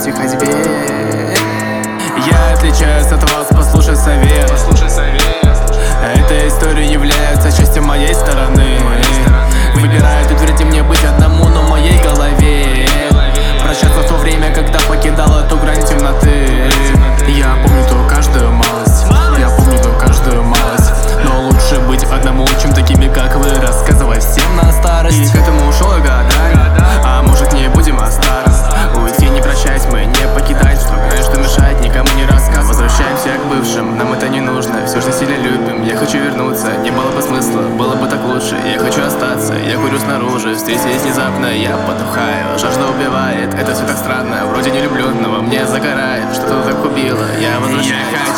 этих ходьбе. Я отличаюсь от вас, послушай совет. Эта история является частью моей стороны. Выбирают и твердите мне быть одному, но в моей голове прощаться в то время, когда покидал эту грань темноты. Я помню ту каждую малость, я помню ту каждую малость. Но лучше быть одному, чем такими, как вы. Рассказывай всем на старость. К этому ушел года, а может не будем остаться. Уйти, не прощать, мы не покидать. Что мешает, никому не рассказывать. Возвращаемся к бывшим, нам это не нужно. Все, что сильно любим, я хочу вернуться. Не было бы смысла, было бы так лучше. Я хочу остаться, я курю снаружи. Встретились внезапно, я потухаю. Жажда убивает, это все так странно. Вроде не люблю, но во мне загорает. Что-то так убило, я возвращаюсь.